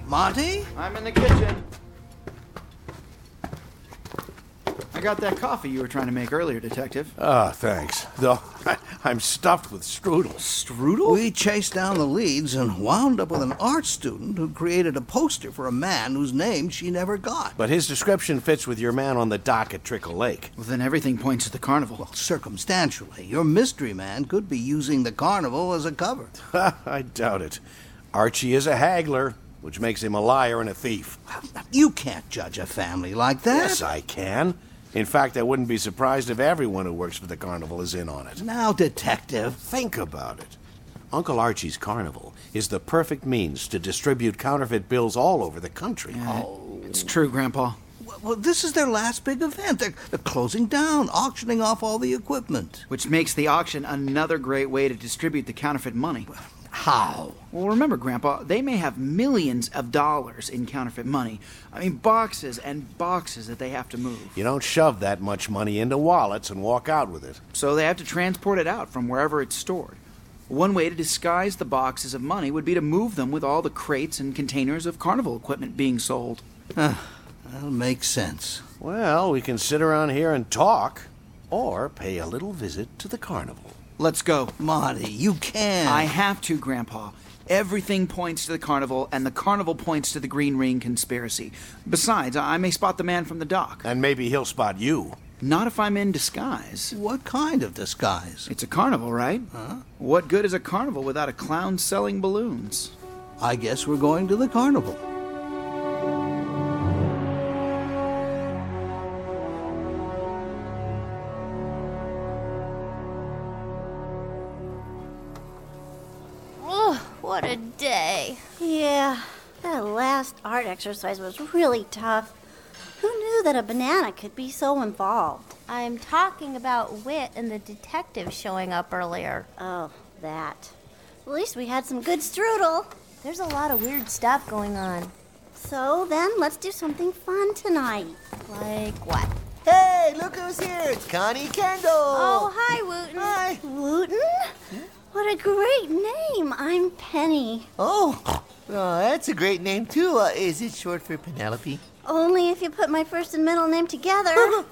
Monty? I'm in the kitchen. I got that coffee you were trying to make earlier, Detective. Ah, thanks. Though I'm stuffed with strudel. Strudel? We chased down the leads and wound up with an art student who created a poster for a man whose name she never got. But his description fits with your man on the dock at Trickle Lake. Well, then everything points to the carnival. Well, circumstantially, your mystery man could be using the carnival as a cover. I doubt it. Archie is a haggler, which makes him a liar and a thief. You can't judge a family like that. Yes, I can. In fact, I wouldn't be surprised if everyone who works for the carnival is in on it. Now, Detective. Think about it. Uncle Archie's carnival is the perfect means to distribute counterfeit bills all over the country. It's true, Grandpa. Well, this is their last big event. They're closing down, auctioning off all the equipment. Which makes the auction another great way to distribute the counterfeit money. How? Well, remember, Grandpa, they may have millions of dollars in counterfeit money. I mean, boxes and boxes that they have to move. You don't shove that much money into wallets and walk out with it. So they have to transport it out from wherever it's stored. One way to disguise the boxes of money would be to move them with all the crates and containers of carnival equipment being sold. That'll make sense. Well, we can sit around here and talk, or pay a little visit to the carnival. Let's go. Monty, you can't. I have to, Grandpa. Everything points to the carnival, and the carnival points to the Green Ring conspiracy. Besides, I may spot the man from the dock. And maybe he'll spot you. Not if I'm in disguise. What kind of disguise? It's a carnival, right? Huh? What good is a carnival without a clown selling balloons? I guess we're going to the carnival. What a day. Yeah, that last art exercise was really tough. Who knew that a banana could be so involved? I'm talking about Wit and the detective showing up earlier. Oh, that. At least we had some good strudel. There's a lot of weird stuff going on. So then, let's do something fun tonight. Like what? Hey, look who's here. It's Connie Kendall. Oh, hi, Wooten. Hi. Wooten? What a great name. I'm Penny. Oh, that's a great name, too. Is it short for Penelope? Only if you put my first and middle name together.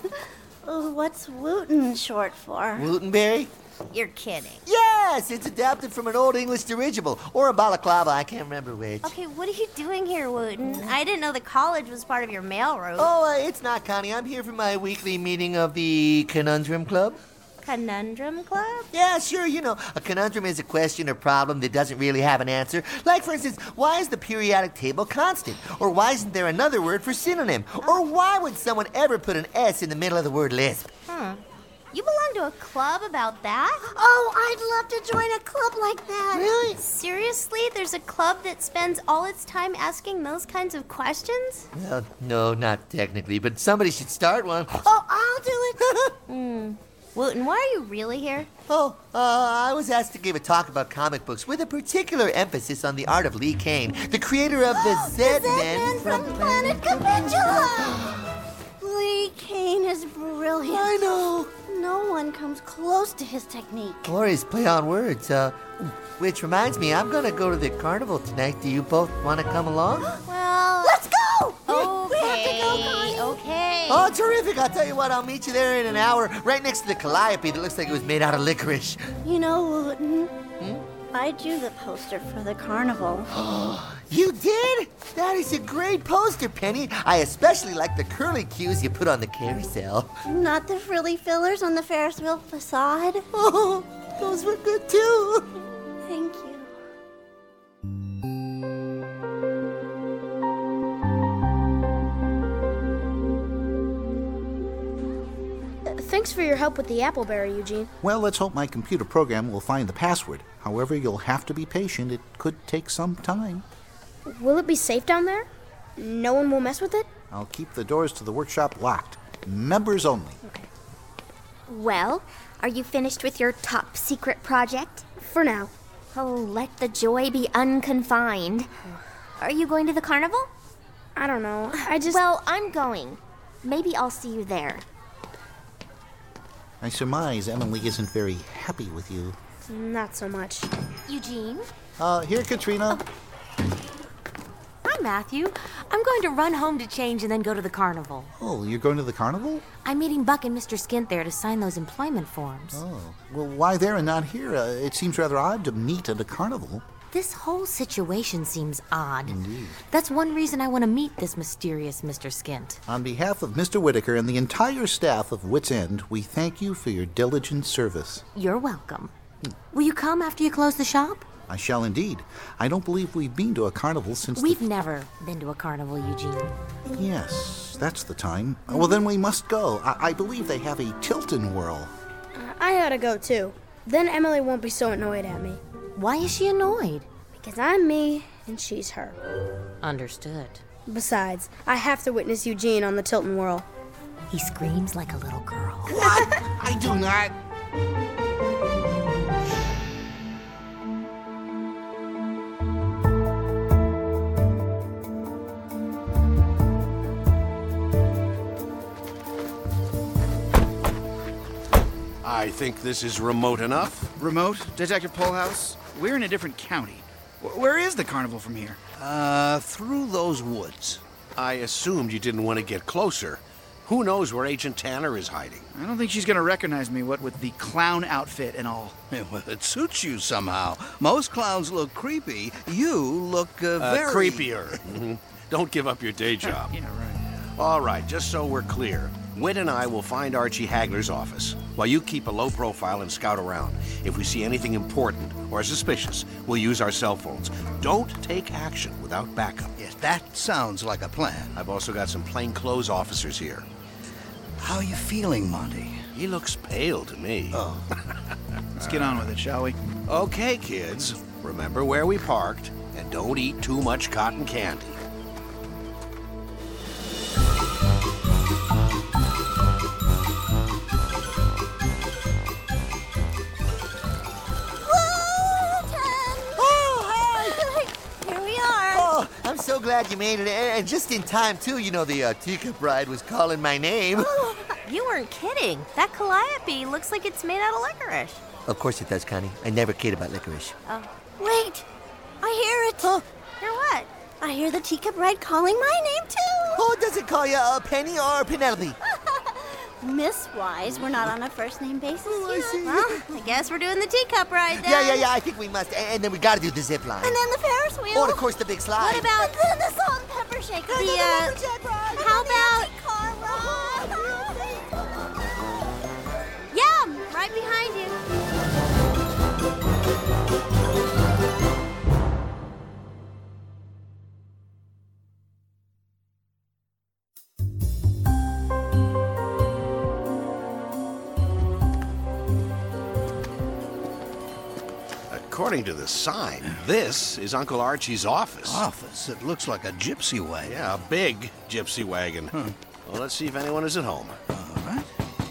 Oh, what's Wooten short for? Wootenberry? You're kidding. Yes, it's adapted from an Old English dirigible, or a balaclava, I can't remember which. Okay, what are you doing here, Wooten? I didn't know the college was part of your mail route. Oh, it's not, Connie. I'm here for my weekly meeting of the Conundrum Club. Conundrum Club? Yeah, sure, you know, a conundrum is a question or problem that doesn't really have an answer. Like, for instance, why is the periodic table constant? Or why isn't there another word for synonym? Or why would someone ever put an S in the middle of the word lisp? You belong to a club about that? Oh, I'd love to join a club like that. Really? Seriously? There's a club that spends all its time asking those kinds of questions? Well, no, not technically, but somebody should start one. Oh, I'll do it. Wooten, why are you really here? I was asked to give a talk about comic books with a particular emphasis on the art of Lee Kane, the creator of the Z-Men from Planet Capitula. Lee Kane is brilliant. I know. No one comes close to his technique. Or his play on words. Which reminds me, I'm gonna go to the carnival tonight. Do you both want to come along? Well, let's go! Okay, we have to go, Connie. Okay. Oh, terrific. I'll tell you what, I'll meet you there in an hour, right next to the calliope that looks like it was made out of licorice. You know, Wooten, I drew the poster for the carnival. You did? That is a great poster, Penny. I especially like the curly cues you put on the carousel. Not the frilly fillers on the Ferris wheel facade. Oh, those were good too. Thank you. Thanks for your help with the Appleberry, Eugene. Well, let's hope my computer program will find the password. However, you'll have to be patient. It could take some time. Will it be safe down there? No one will mess with it? I'll keep the doors to the workshop locked. Members only. Okay. Well, are you finished with your top secret project? For now. Oh, let the joy be unconfined. Are you going to the carnival? I don't know. Well, I'm going. Maybe I'll see you there. I surmise Emily isn't very happy with you. Not so much. Eugene? Here, Katrina. I'm Matthew. I'm going to run home to change and then go to the carnival. Oh, you're going to the carnival? I'm meeting Buck and Mr. Skint there to sign those employment forms. Oh, well, why there and not here? It seems rather odd to meet at a carnival. This whole situation seems odd. Indeed. That's one reason I want to meet this mysterious Mr. Skint. On behalf of Mr. Whitaker and the entire staff of Wits End, we thank you for your diligent service. You're welcome. Will you come after you close the shop? I shall indeed. I don't believe we've been to a carnival since We've never been to a carnival, Eugene. Yes, that's the time. Well, then we must go. I believe they have a Tilton whirl. I ought to go too. Then Emily won't be so annoyed at me. Why is she annoyed? Because I'm me and she's her. Understood. Besides, I have to witness Eugene on the Tilton whirl. He screams like a little girl. What? I do not. I think this is remote enough. Remote, Detective Polhouse? We're in a different county. Where is the carnival from here? Through those woods. I assumed you didn't want to get closer. Who knows where Agent Tanner is hiding? I don't think she's going to recognize me, what with the clown outfit and all. Yeah, well, it suits you somehow. Most clowns look creepy. You look very... creepier. Don't give up your day job. Yeah, right. All right, just so we're clear. Whit and I will find Archie Hagler's office, while you keep a low profile and scout around. If we see anything important or suspicious, we'll use our cell phones. Don't take action without backup. Yes, that sounds like a plan. I've also got some plainclothes officers here. How are you feeling, Monty? He looks pale to me. Oh. Let's get on with it, shall we? Okay, kids. Remember where we parked, and don't eat too much cotton candy. I'm so glad you made it, and just in time, too. You know, the teacup ride was calling my name. Oh, you weren't kidding. That calliope looks like it's made out of licorice. Of course it does, Connie. I never cared about licorice. Oh. Wait, I hear it. Huh? Hear what? I hear the teacup ride calling my name, too. Oh, does it call you Penny or Penelope? Miss Wise, we're not on a first-name basis I yet. see. Well, I guess we're doing the teacup ride then. Yeah, I think we must. And then we gotta do the zip line. And then the Ferris wheel. Oh, and of course, the big slide. What about And then the salt and pepper shaker. how about... car ride? Yeah, right behind you. According to the sign, this is Uncle Archie's office. Office? It looks like a gypsy wagon. Yeah, a big gypsy wagon. Well, let's see if anyone is at home. All right.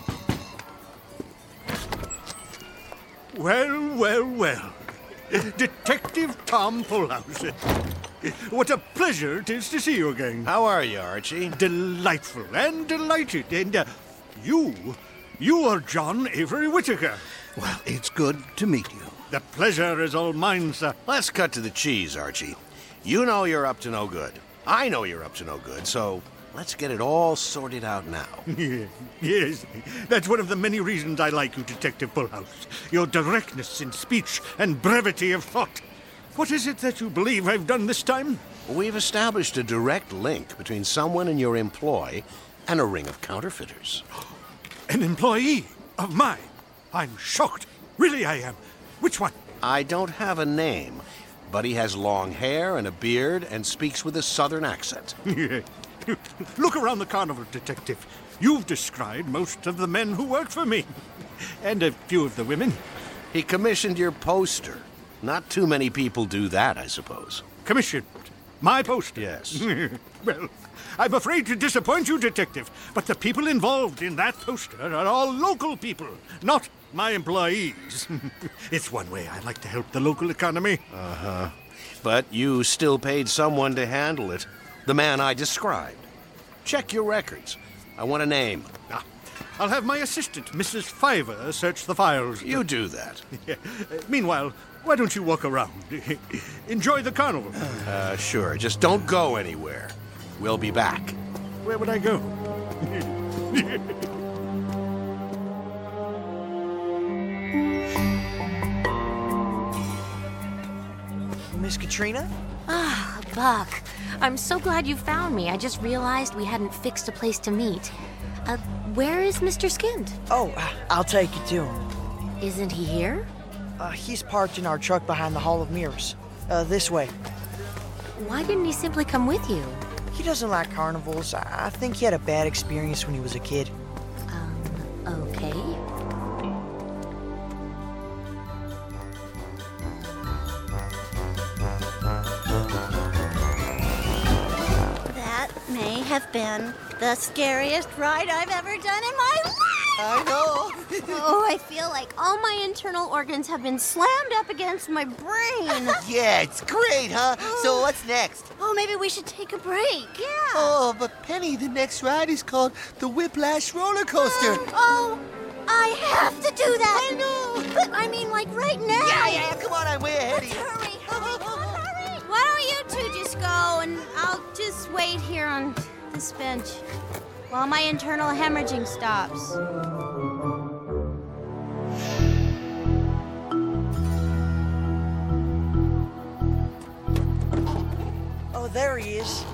Well. Detective Tom Polhouse. What a pleasure it is to see you again. How are you, Archie? Delightful and delighted. And you are John Avery Whitaker. Well, it's good to meet you. The pleasure is all mine, sir. Let's cut to the cheese, Archie. You know you're up to no good. I know you're up to no good, so let's get it all sorted out now. Yes, that's one of the many reasons I like you, Detective Polhouse. Your directness in speech and brevity of thought. What is it that you believe I've done this time? We've established a direct link between someone in your employ and a ring of counterfeiters. An employee of mine? I'm shocked. Really, I am. Which one? I don't have a name, but he has long hair and a beard and speaks with a southern accent. Look around the carnival, Detective. You've described most of the men who work for me. And a few of the women. He commissioned your poster. Not too many people do that, I suppose. Commissioned? My poster? Yes. Well, I'm afraid to disappoint you, Detective, but the people involved in that poster are all local people, not my employees. It's one way I like to help the local economy. Uh-huh. But you still paid someone to handle it. The man I described. Check your records. I want a name. I'll have my assistant, Mrs. Fiver, search the files. You do that. Meanwhile, why don't you walk around? Enjoy the carnival. Sure. Just don't go anywhere. We'll be back. Where would I go? Miss Katrina? Ah, Buck. I'm so glad you found me. I just realized we hadn't fixed a place to meet. Where is Mr. Skint? Oh, I'll take you to him. Isn't he here? He's parked in our truck behind the Hall of Mirrors. This way. Why didn't he simply come with you? He doesn't like carnivals. I think he had a bad experience when he was a kid. Okay. That may have been the scariest ride I've ever done in my life. I know. Oh, I feel like all my internal organs have been slammed up against my brain. Yeah, it's great, huh? So what's next? Oh, maybe we should take a break. Yeah. Oh, but Penny, the next ride is called the Whiplash Roller Coaster. Oh, I have to do that. I know. But I mean, like right now. Yeah, come on, I'm way ahead of you. Hurry, hurry. Why don't you two just go and I'll just wait here on this bench while my internal hemorrhaging stops. Oh, there he is.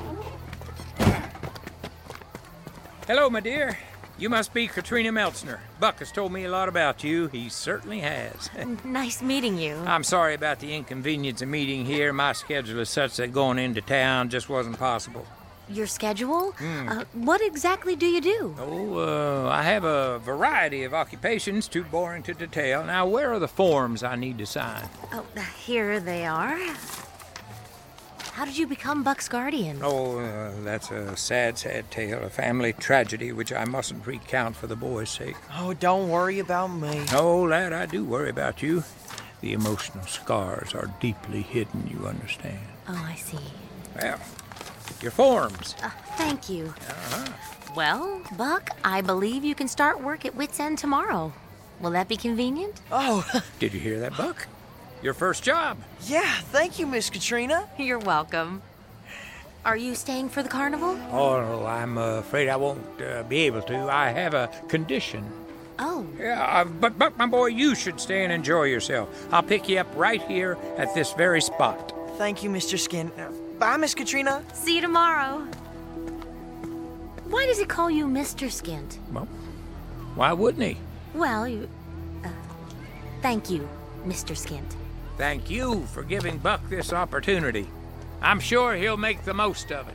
Hello, my dear. You must be Katrina Meltzner. Buck has told me a lot about you. He certainly has. Nice meeting you. I'm sorry about the inconvenience of meeting here. My schedule is such that going into town just wasn't possible. Your schedule? What exactly do you do? Oh, I have a variety of occupations, too boring to detail. Now, where are the forms I need to sign? Oh, here they are. How did you become Buck's guardian? Oh, that's a sad, sad tale, a family tragedy which I mustn't recount for the boy's sake. Oh, don't worry about me. Oh, lad, I do worry about you. The emotional scars are deeply hidden, you understand. Oh, I see. Well, your forms. Thank you. Well, Buck, I believe you can start work at Wits End tomorrow. Will that be convenient? Oh. Did you hear that, Buck? Your first job. Yeah, thank you, Miss Katrina. You're welcome. Are you staying for the carnival? Oh, no, I'm afraid I won't be able to. I have a condition. Oh. Yeah, but Buck, my boy, you should stay and enjoy yourself. I'll pick you up right here at this very spot. Thank you, Mr. Skin. Bye, Miss Katrina. See you tomorrow. Why does he call you Mr. Skint? Well, why wouldn't he? Well, thank you, Mr. Skint. Thank you for giving Buck this opportunity. I'm sure he'll make the most of it.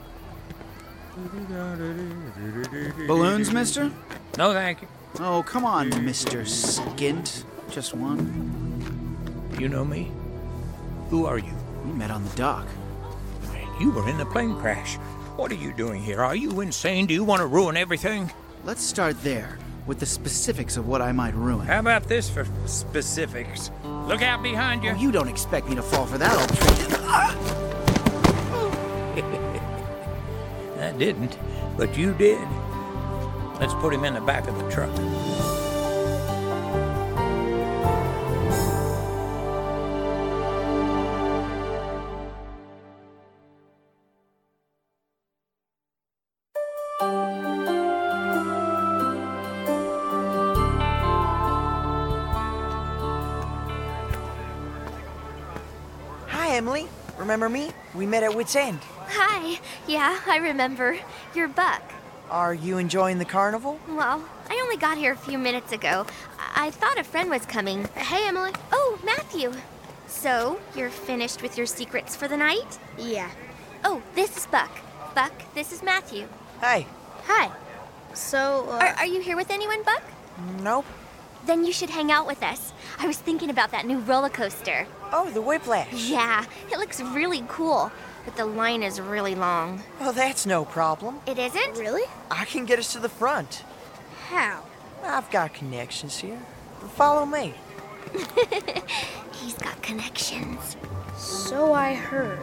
Balloons, mister? No, thank you. Oh, come on, Mr. Skint. Just one. You know me? Who are you? We met on the dock. You were in the plane crash. What are you doing here? Are you insane? Do you want to ruin everything? Let's start there, with the specifics of what I might ruin. How about this for specifics? Look out behind you. Oh, you don't expect me to fall for that old trick. I didn't, but you did. Let's put him in the back of the truck. Emily, remember me? We met at Wits End. Hi. Yeah, I remember. You're Buck. Are you enjoying the carnival? Well, I only got here a few minutes ago. I thought a friend was coming. Hey, Emily. Oh, Matthew. So, you're finished with your secrets for the night? Yeah. Oh, this is Buck. Buck, this is Matthew. Hey. Hi. So, Are you here with anyone, Buck? Nope. Then you should hang out with us. I was thinking about that new roller coaster. Oh, the Whiplash. Yeah, it looks really cool, but the line is really long. Well, that's no problem. It isn't? Really? I can get us to the front. How? I've got connections here. Follow me. He's got connections. So I heard.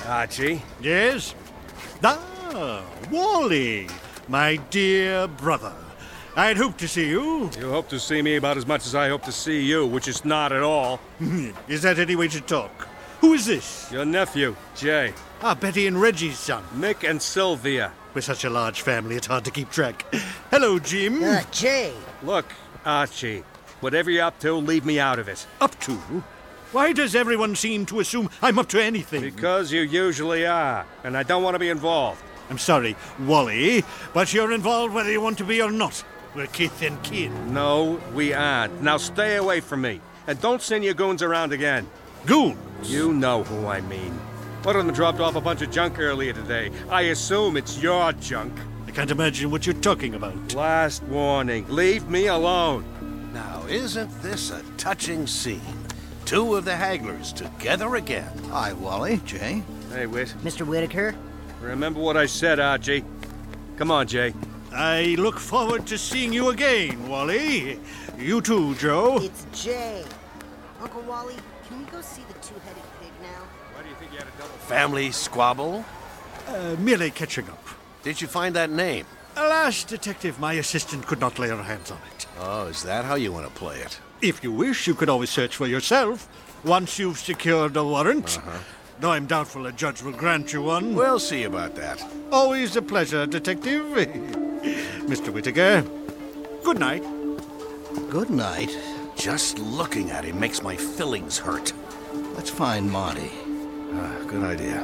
Archie. Yes? Ah, Wally, my dear brother. I'd hoped to see you. You hope to see me about as much as I hope to see you, which is not at all. Is that any way to talk? Who is this? Your nephew, Jay. Ah, Betty and Reggie's son. Mick and Sylvia. We're such a large family, it's hard to keep track. Hello, Jim. Jay. Look, Archie, whatever you're up to, leave me out of it. Up to? Why does everyone seem to assume I'm up to anything? Because you usually are, and I don't want to be involved. I'm sorry, Wally, but you're involved whether you want to be or not. We're kith and kin. No, we aren't. Now stay away from me, and don't send your goons around again. Goons? You know who I mean. One of them dropped off a bunch of junk earlier today. I assume it's your junk. I can't imagine what you're talking about. Last warning. Leave me alone. Now, isn't this a touching scene? Two of the Hagglers together again. Hi, Wally. Jay. Hey, Whit. Mr. Whitaker? Remember what I said, Archie. Come on, Jay. I look forward to seeing you again, Wally. You too, Joe. It's Jay. Uncle Wally, can we go see the two-headed pig now? Why do you think you had a double... Family squabble? Merely catching up. Did you find that name? Alas, Detective, my assistant could not lay her hands on it. Oh, is that how you want to play it? If you wish, you could always search for yourself, once you've secured a warrant. Though I'm doubtful a judge will grant you one. We'll see about that. Always a pleasure, Detective. Mr. Whitaker, good night. Good night. Just looking at him makes my fillings hurt. Let's find Monty. Good idea.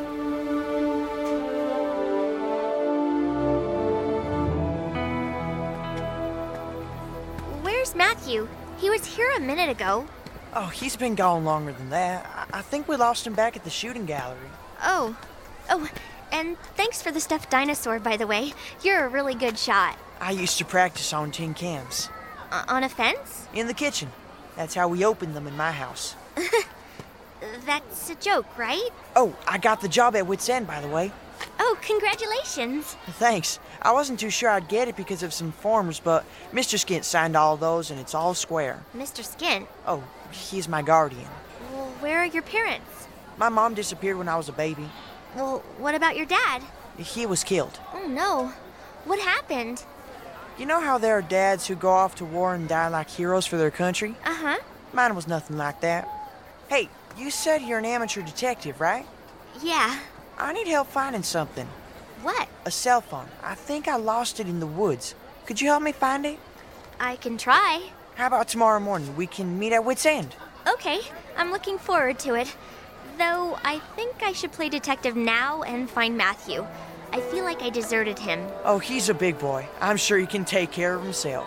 Where's Matthew? He was here a minute ago. Oh, he's been gone longer than that. I think we lost him back at the shooting gallery. Oh, and thanks for the stuffed dinosaur, by the way. You're a really good shot. I used to practice on tin cans. On a fence? In the kitchen. That's how we opened them in my house. That's a joke, right? Oh, I got the job at Wits End, by the way. Oh, congratulations. Thanks. I wasn't too sure I'd get it because of some forms, but Mr. Skint signed all those and it's all square. Mr. Skint? Oh, he's my guardian. Well, where are your parents? My mom disappeared when I was a baby. Well, what about your dad? He was killed. Oh, no. What happened? You know how there are dads who go off to war and die like heroes for their country? Uh-huh. Mine was nothing like that. Hey, you said you're an amateur detective, right? Yeah. I need help finding something. What? A cell phone. I think I lost it in the woods. Could you help me find it? I can try. How about tomorrow morning? We can meet at Wits End. Okay, I'm looking forward to it. Though I think I should play detective now and find Matthew. I feel like I deserted him. Oh, he's a big boy. I'm sure he can take care of himself.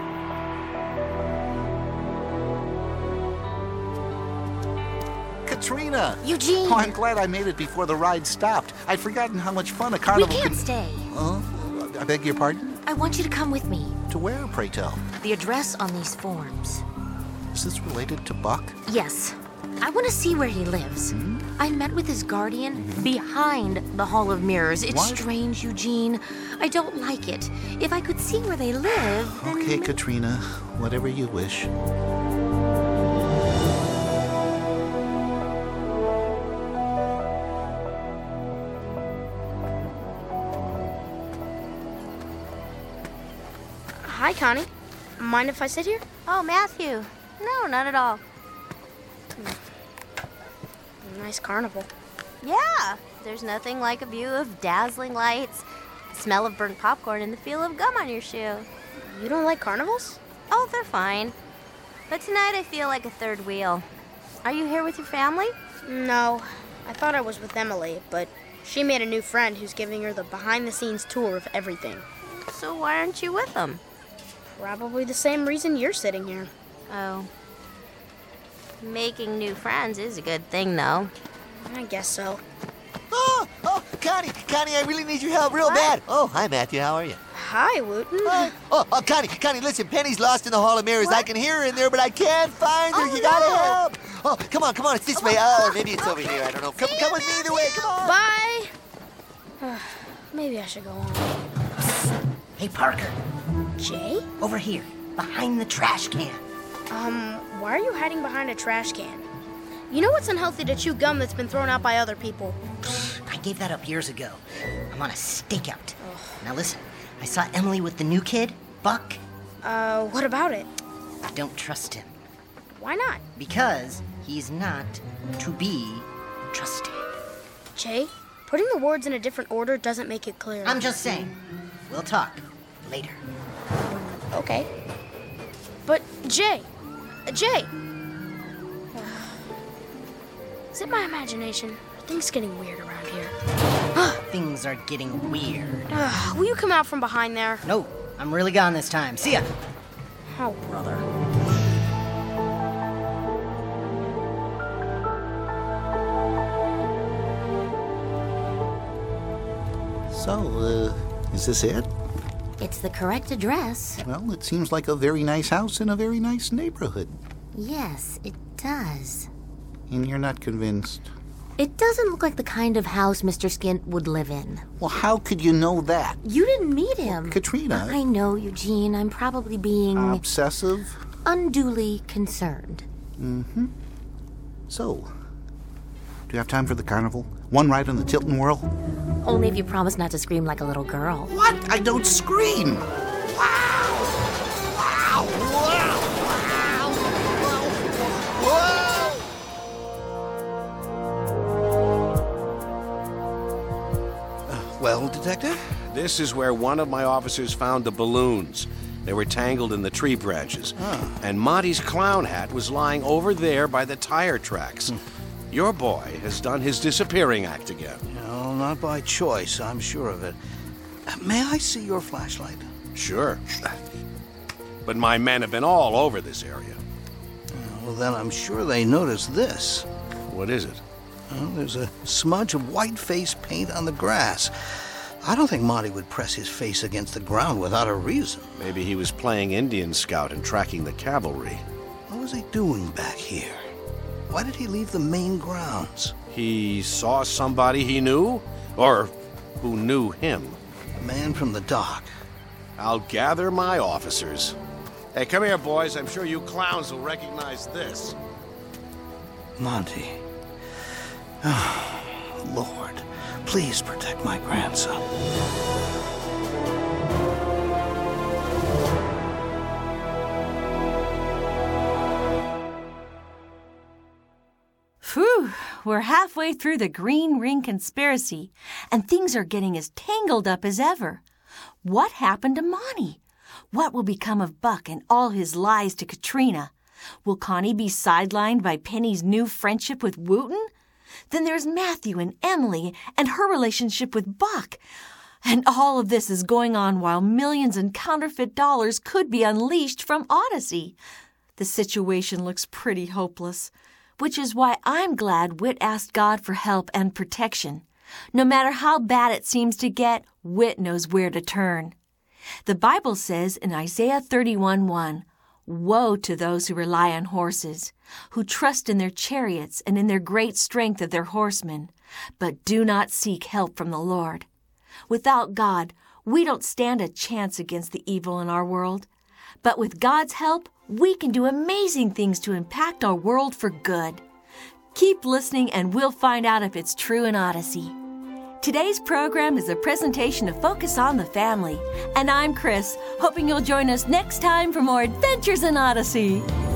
Katrina! Eugene! Oh, I'm glad I made it before the ride stopped. I'd forgotten how much fun a carnival We can't stay. I beg your pardon? I want you to come with me. To where, pray tell? The address on these forms. Is this related to Buck? Yes. I want to see where he lives. I met with his guardian behind the Hall of Mirrors. It's strange, Eugene. I don't like it. If I could see where they live, then... Okay, Katrina. Whatever you wish. Hi, Connie. Mind if I sit here? Oh, Matthew. No, not at all. Nice carnival. Yeah, there's nothing like a view of dazzling lights, the smell of burnt popcorn, and the feel of gum on your shoe. You don't like carnivals? Oh, they're fine. But tonight I feel like a third wheel. Are you here with your family? No. I thought I was with Emily, but she made a new friend who's giving her the behind-the-scenes tour of everything. So why aren't you with them? Probably the same reason you're sitting here. Oh. Making new friends is a good thing, though. I guess so. Oh, Connie, I really need your help real bad. Oh, hi, Matthew, how are you? Hi, Wooten. Oh, Connie, listen, Penny's lost in the Hall of Mirrors. I can hear her in there, but I can't find her. You gotta help. Oh, come on, it's this way. Maybe it's over here, I don't know. Come with me either way, come on. Bye. Maybe I should go home. Hey, Parker. Jay? Over here, behind the trash can. Why are you hiding behind a trash can? You know it's unhealthy to chew gum that's been thrown out by other people. gave that up years ago. I'm on a stakeout. Now listen, I saw Emily with the new kid, Buck. What about it? I don't trust him. Why not? Because he's not to be trusted. Jay, putting the words in a different order doesn't make it clear. I'm just saying. We'll talk later. Okay. But Jay! Is it my imagination? Are things getting weird around here? Things are getting weird. Will you come out from behind there? No, I'm really gone this time. See ya. Oh, brother. So, is this it? It's the correct address. Well, it seems like a very nice house in a very nice neighborhood. Yes, it does. And you're not convinced? It doesn't look like the kind of house Mr. Skint would live in. Well, how could you know that? You didn't meet him. Katrina. I know, Eugene. I'm probably being... obsessive? Unduly concerned. Mm-hmm. So, do you have time for the carnival? One ride on the Tilton Whirl? Only if you promise not to scream like a little girl. What? I don't scream! Wow! Wow! Wow! Wow! Whoa! Well, Detective? This is where one of my officers found the balloons. They were tangled in the tree branches. And Monty's clown hat was lying over there by the tire tracks. Your boy has done his disappearing act again. No, not by choice, I'm sure of it. May I see your flashlight? Sure. But my men have been all over this area. Well, then I'm sure they noticed this. What is it? Well, there's a smudge of white face paint on the grass. I don't think Monty would press his face against the ground without a reason. Maybe he was playing Indian Scout and tracking the cavalry. What was he doing back here? Why did he leave the main grounds? He saw somebody he knew? Or who knew him? A man from the dock. I'll gather my officers. Hey, come here, boys. I'm sure you clowns will recognize this. Monty. Oh, Lord, please protect my grandson. Phew, we're halfway through the Green Ring conspiracy, and things are getting as tangled up as ever. What happened to Monty? What will become of Buck and all his lies to Katrina? Will Connie be sidelined by Penny's new friendship with Wooten? Then there's Matthew and Emily and her relationship with Buck. And all of this is going on while millions in counterfeit dollars could be unleashed from Odyssey. The situation looks pretty hopeless, which is why I'm glad Whit asked God for help and protection. No matter how bad it seems to get, Whit knows where to turn. The Bible says in Isaiah 31:1, "Woe to those who rely on horses, who trust in their chariots and in their great strength of their horsemen, but do not seek help from the Lord." Without God, we don't stand a chance against the evil in our world. But with God's help, we can do amazing things to impact our world for good. Keep listening and we'll find out if it's true in Odyssey. Today's program is a presentation of Focus on the Family. And I'm Chris, hoping you'll join us next time for more adventures in Odyssey.